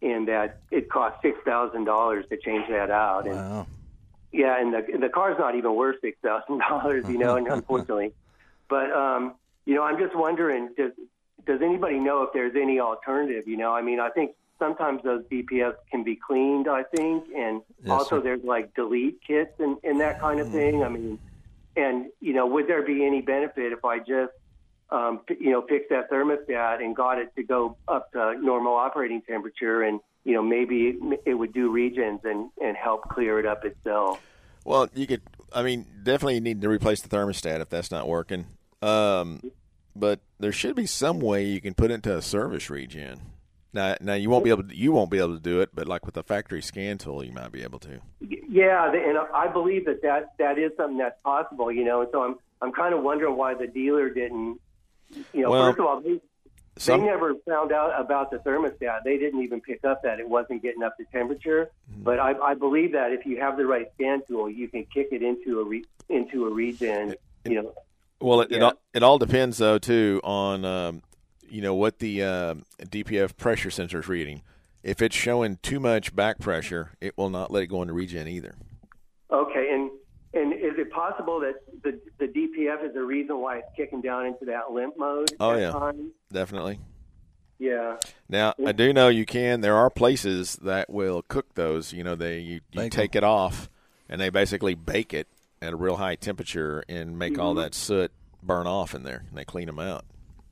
and that it cost $6,000 to change that out. Wow. And yeah, and the car's not even worth $6,000, you know, and unfortunately. But you know, I'm just wondering, does anybody know if there's any alternative? You know, I mean, I think sometimes those DPFs can be cleaned, I think, and also there's like delete kits and that kind of thing. I mean, and you know, would there be any benefit if I just you know, fix that thermostat and got it to go up to normal operating temperature, and you know, maybe it would do regens and help clear it up itself? Well, you could. I mean, definitely need to replace the thermostat if that's not working. But there should be some way you can put it into a service regen. Now you won't be able to do it, but like with the factory scan tool, you might be able to. Yeah, and I believe that is something that's possible. You know, and so I'm kind of wondering why the dealer didn't. You know, first of all, they never found out about the thermostat. They didn't even pick up that it wasn't getting up to temperature. Mm-hmm. But I believe that if you have the right scan tool, you can kick it into a regen. You know. Well, it all depends though too on you know, what the DPF pressure sensor is reading. If it's showing too much back pressure, it will not let it go into regen either. Okay, and is it possible that the DPF is the reason why it's kicking down into that limp mode? Oh yeah, time? Definitely. Yeah. Now I do know you can. There are places that will cook those. You know, you take it off and they basically bake it at a real high temperature and make all that soot burn off in there, and they clean them out.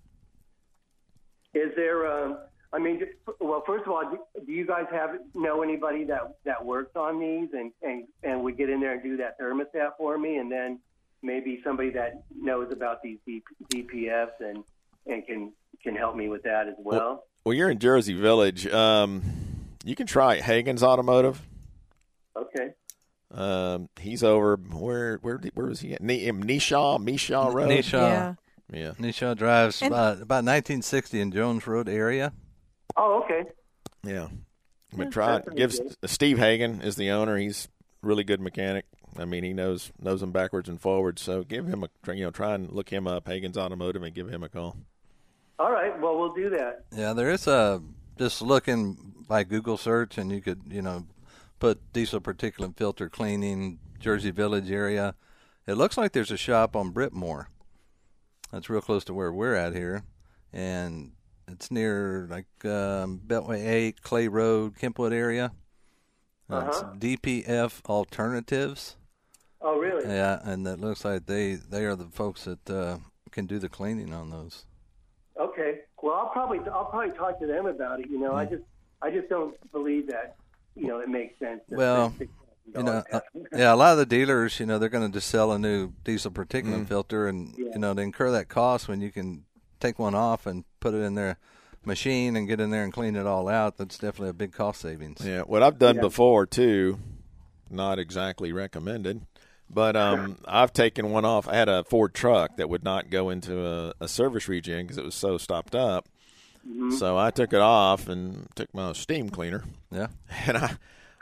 Is there? I mean, well, first of all, do you guys know anybody that works on these and would get in there and do that thermostat for me, and then maybe somebody that knows about these DPFs and can help me with that as well? Well, you're in Jersey Village. You can try Hagen's Automotive. Okay. He's over where was he at? Nishaw Road. Nishaw. Yeah. Nishaw drives about 1960 in Jones Road area. Oh, okay. Yeah. But Steve Hagen is the owner. He's a really good mechanic. I mean, he knows them backwards and forwards. So give him try and look him up, Hagen's Automotive, and give him a call. All right. Well, we'll do that. Yeah, there is just looking by Google search, and you could, you know, put diesel particulate filter cleaning, Jersey Village area. It looks like there's a shop on Brittmore. That's real close to where we're at here, and it's near like Beltway 8, Clay Road, Kempwood area. It's DPF Alternatives. Oh, really? Yeah, and it looks like they are the folks that can do the cleaning on those. Okay. Well, I'll probably talk to them about it. You know, I just don't believe that. You know, it makes sense. Well, you know, a lot of the dealers, you know, they're going to just sell a new diesel particulate filter, and you know, to incur that cost when you can take one off and put it in their machine and get in there and clean it all out, that's definitely a big cost savings. Yeah, what I've done before too, not exactly recommended, but I've taken one off. I had a Ford truck that would not go into a service regen because it was so stopped up. Mm-hmm. So I took it off and took my steam cleaner. Yeah, and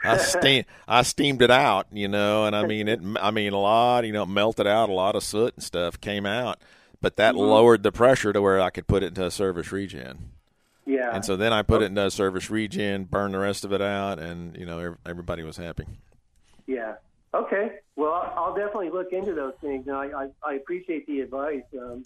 I steamed it out, you know, and I mean a lot, you know, melted out, a lot of soot and stuff came out, but that lowered the pressure to where I could put it into a service regen. Yeah. And so then I put it into a service regen, burned the rest of it out, and you know, everybody was happy. Yeah. Okay. Well, I'll definitely look into those things, and I appreciate the advice.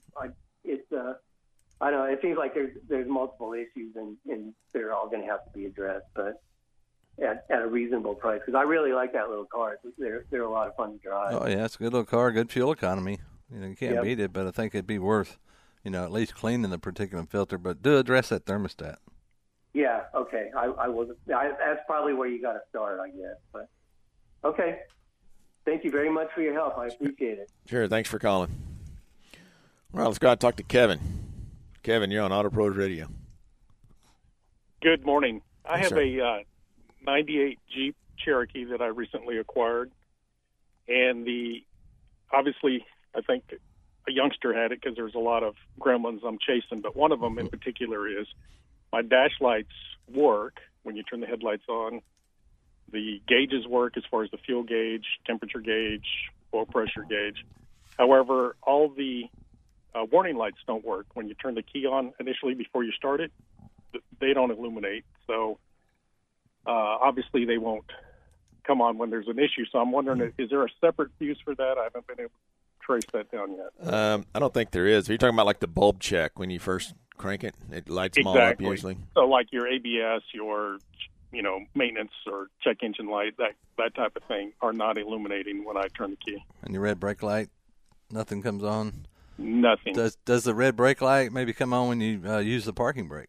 I don't know. It seems like there's multiple issues, and they're all going to have to be addressed, but at a reasonable price. Because I really like that little car. They're a lot of fun to drive. Oh yeah, it's a good little car, good fuel economy. You know, you can't beat it, but I think it'd be worth, you know, at least cleaning the particulate filter. But do address that thermostat. Yeah. Okay. I will. That's probably where you got to start, I guess. But okay. Thank you very much for your help. I appreciate it. Sure. Thanks for calling. All right, let's go out and talk to Kevin. Kevin, you're on Auto Pros Radio. Good morning. I have a 98 Jeep Cherokee that I recently acquired, and obviously I think a youngster had it because there's a lot of gremlins I'm chasing, but one of them in particular is my dash lights work when you turn the headlights on. The gauges work as far as the fuel gauge, temperature gauge, oil pressure gauge. However, all the warning lights don't work. When you turn the key on initially before you start it, they don't illuminate. So obviously they won't come on when there's an issue. So I'm wondering, is there a separate fuse for that? I haven't been able to trace that down yet. I don't think there is. Are you talking about like the bulb check when you first crank it? It lights them all up usually. So like your ABS, your maintenance or check engine light, that type of thing are not illuminating when I turn the key. And your red brake light, nothing comes on? Nothing. Does the red brake light maybe come on when you use the parking brake?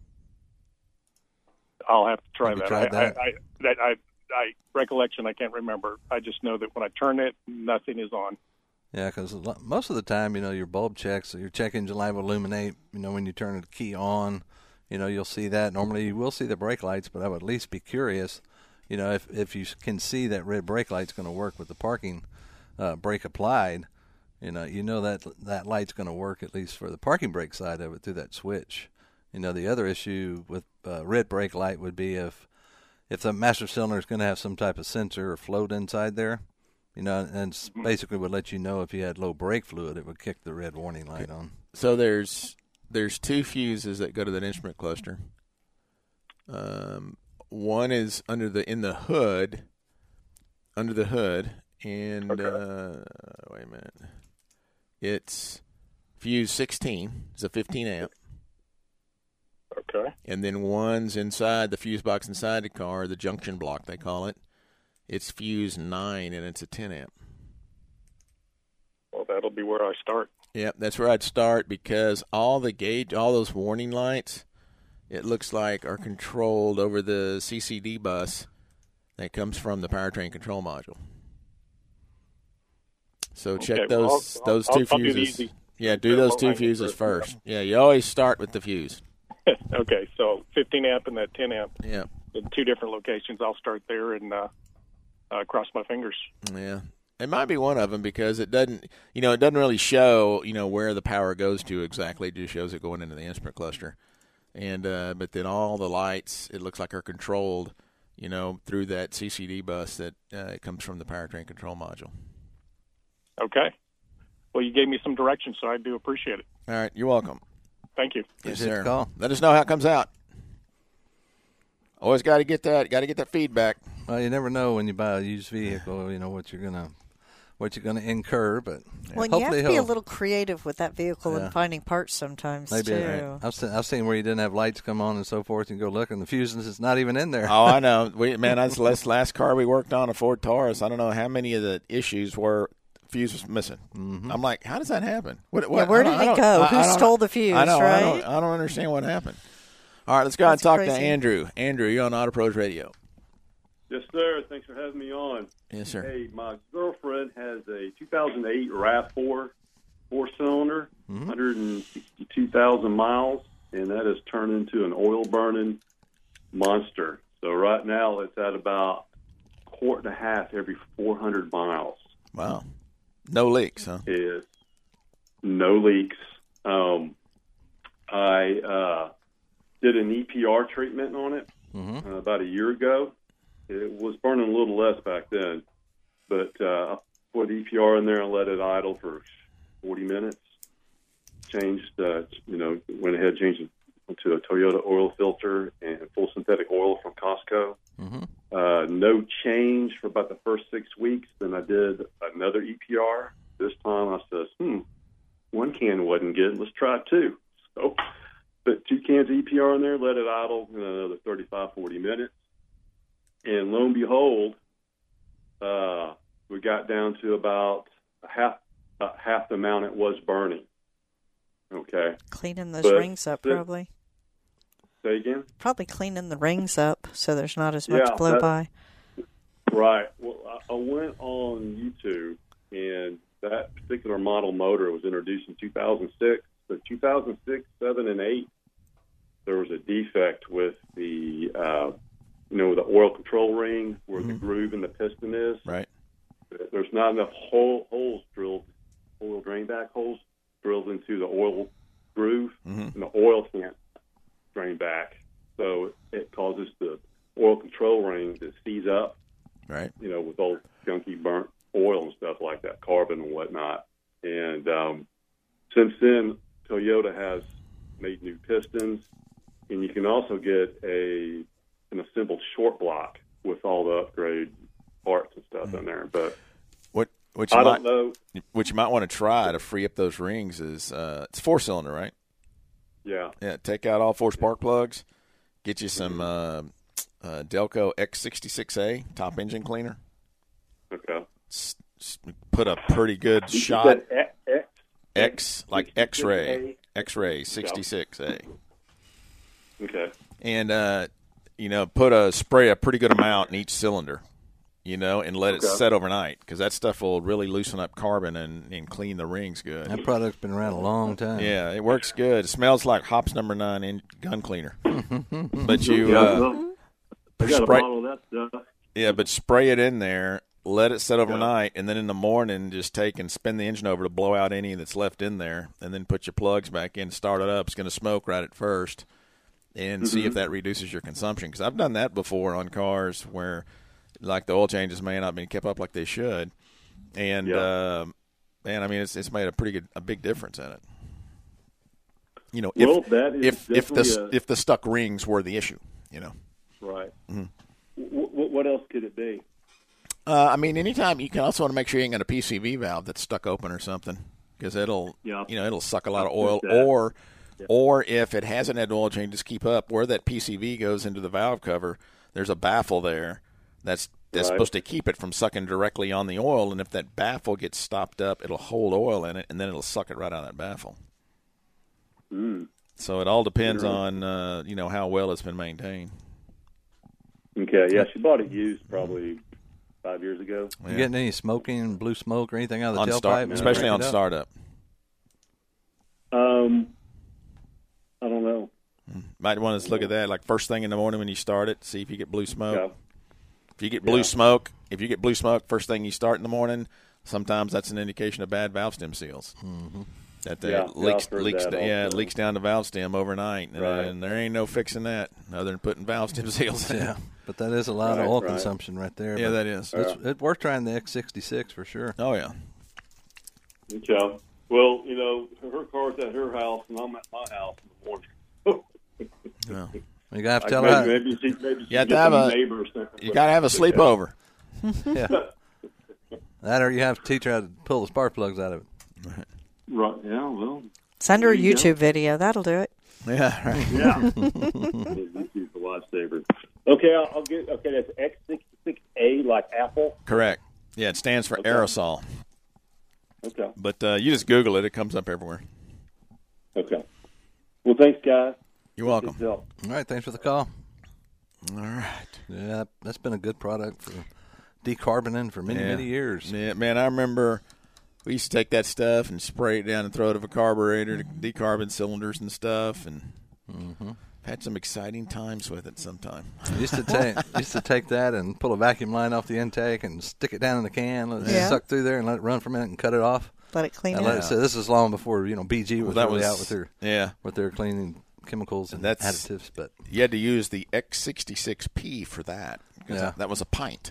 I'll have to try that. Tried that? I recollection, I can't remember. I just know that when I turn it, nothing is on. Yeah, because most of the time, your bulb checks, your check engine light will illuminate, when you turn the key on. You'll see that. Normally you will see the brake lights, but I would at least be curious, if you can see that red brake light's going to work with the parking brake applied, that light's going to work at least for the parking brake side of it through that switch. The other issue with red brake light would be if the master cylinder is going to have some type of sensor or float inside there, and basically would let you know if you had low brake fluid, it would kick the red warning light on. So there's 2 fuses that go to that instrument cluster. One is under the hood, and okay. Wait a minute. It's fuse 16. It's a 15 amp. Okay. And then one's inside the fuse box inside the car, the junction block they call it. It's fuse 9 and it's a 10 amp. Well, that'll be where I start. Yep, that's where I'd start because all those warning lights, it looks like are controlled over the CCD bus that comes from the powertrain control module. So check those 2 fuses. Yeah, do those 2 fuses first. Yeah, you always start with the fuse. Okay, so 15 amp and that 10 amp. Yeah. In 2 different locations. I'll start there and cross my fingers. Yeah. It might be one of them because it doesn't really show, where the power goes to exactly. It just shows it going into the instrument cluster. And but then all the lights, it looks like are controlled, through that CCD bus that it comes from the powertrain control module. Okay. Well, you gave me some direction, so I do appreciate it. All right. You're welcome. Thank you. Yes, sir. Call. Let us know how it comes out. Always got to get that feedback. Well, you never know when you buy a used vehicle, what you're gonna incur, but well, you have to be a little creative with that vehicle and finding parts sometimes maybe too. I've seen where you didn't have lights come on and so forth, and go look, and the fuses is not even in there. Oh, I know. That's the last car we worked on, a Ford Taurus. I don't know how many of the issues were fuse was missing. Mm-hmm. I'm like, how does that happen? Where did it go? Who stole the fuse? I know. Right? I don't understand what happened. All right, let's go ahead and talk to Andrew. Andrew, you're on Auto Pros Radio. Yes, sir. Thanks for having me on. Yes, sir. Hey, my girlfriend has a 2008 RAV4 4-cylinder, 162,000 miles, and that has turned into an oil-burning monster. So right now it's at about a quart and a half every 400 miles. Wow. No leaks, huh? Yes. No leaks. I did an EPR treatment on it about a year ago. It was burning a little less back then, but I put EPR in there and let it idle for 40 minutes. Changed, went ahead and changed it to a Toyota oil filter and full synthetic oil from Costco. No change for about the first 6 weeks. Then I did another EPR. This time I said, one can wasn't good. Let's try 2. So put 2 cans of EPR in there, let it idle another 35, 40 minutes. And lo and behold, we got down to about half the amount it was burning. Okay. Cleaning those rings up, probably. Say again? Probably cleaning the rings up so there's not as much blow-by. Right. Well, I went on YouTube, and that particular model motor was introduced in 2006. But 2006, 7, and 8, there was a defect with the the oil control ring where the groove in the piston is. Right. There's not enough holes drilled, oil drain back holes drilled into the oil groove, and the oil can't drain back. So it causes the oil control ring to seize up, right? With old junky burnt oil and stuff like that, carbon and whatnot. And since then, Toyota has made new pistons, and you can also get an assembled short block with all the upgrade parts and stuff in there. But what I don't know. What you might want to try to free up those rings is it's 4-cylinder, right? Yeah. Yeah. Take out all 4 spark plugs. Get you some Delco X66A top engine cleaner. Okay. Put a pretty good shot. X like X-ray 66A. Okay. And spray a pretty good amount in each cylinder. And let it set overnight, because that stuff will really loosen up carbon and clean the rings good. That product's been around a long time. Yeah, it works good. It smells like Hops No. 9 in gun cleaner. But you I got a bottle of that stuff. Yeah, but spray it in there, let it set overnight, and then in the morning just take and spin the engine over to blow out any that's left in there, and then put your plugs back in, start it up. It's going to smoke right at first, and see if that reduces your consumption. Because I've done that before on cars where – like the oil changes may not have been kept up like they should, and it's made a big difference in it. If the stuck rings were the issue, Right. Mm-hmm. What else could it be? Anytime you can also want to make sure you ain't got a PCV valve that's stuck open or something, because it'll suck a lot of oil, or if it hasn't had oil changes keep up, where that PCV goes into the valve cover, there's a baffle there. That's supposed to keep it from sucking directly on the oil, and if that baffle gets stopped up, it'll hold oil in it, and then it'll suck it right out of that baffle. So it all depends on how well it's been maintained. Okay, yeah, she bought it used probably 5 years ago. Yeah. You getting any smoking, blue smoke, or anything out of the tailpipe? Especially on startup. I don't know. Might want to look at that, like first thing in the morning when you start it, see if you get blue smoke. Yeah. If you get blue smoke, first thing you start in the morning, sometimes that's an indication of bad valve stem seals. Mm-hmm. It leaks down the valve stem overnight, and there ain't no fixing that other than putting valve stem seals in. Yeah, but that is a lot of oil consumption right there. Yeah, that is. It's worth trying the X66 for sure. Oh yeah. Okay. Well, her car's at her house, and I'm at my house in the morning. Yeah. You gotta have to tell her. Maybe you have to have You gotta have a sleepover. Yeah. That, or you have to teach her how to pull the spark plugs out of it. Right. Yeah. Well. Send her a YouTube video. That'll do it. Yeah. Right. Yeah. YouTube's a lifesaver. Okay, I'll get. Okay, that's X66A, like Apple. Correct. Yeah, it stands for aerosol. Okay. But you just Google it; it comes up everywhere. Okay. Well, thanks, guys. You're welcome. All right, thanks for the call. All right. Yeah, that's been a good product for decarboning for many years. Yeah, man, I remember we used to take that stuff and spray it down the throat of a carburetor to decarbon cylinders and stuff, and had some exciting times with it sometime. Used to take that and pull a vacuum line off the intake and stick it down in the can, let it suck through there and let it run for a minute and cut it off. Let it clean out. So this is long before BG was really out with their cleaning chemicals and additives, but you had to use the X66P for that. That was a pint.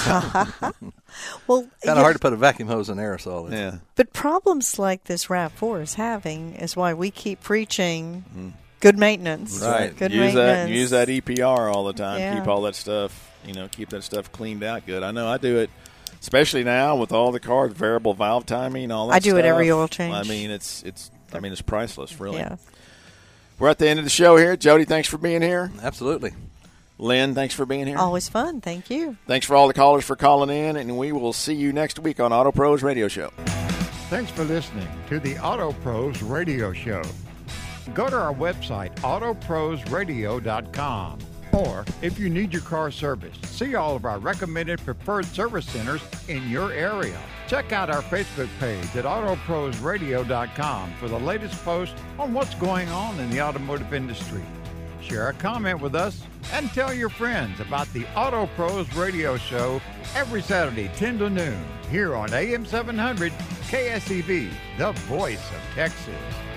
Well, kind of hard to put a vacuum hose in aerosol in. Yeah. But problems like this RAV4 is having is why we keep preaching good maintenance. Right. Good maintenance. Use that EPR all the time. Yeah. Keep all that stuff, keep that stuff cleaned out good. I know I do it, especially now with all the cars, variable valve timing, all that I do stuff. It every oil change. I mean, it's priceless, really. Yeah. We're at the end of the show here. Jody, thanks for being here. Absolutely. Lynn, thanks for being here. Always fun. Thank you. Thanks for all the callers for calling in, and we will see you next week on Auto Pros Radio Show. Thanks for listening to the Auto Pros Radio Show. Go to our website, autoprosradio.com. Or, if you need your car serviced, see all of our recommended preferred service centers in your area. Check out our Facebook page at autoprosradio.com for the latest posts on what's going on in the automotive industry. Share a comment with us and tell your friends about the Auto Pros Radio Show every Saturday, 10 to noon, here on AM 700 KSEV, the voice of Texas.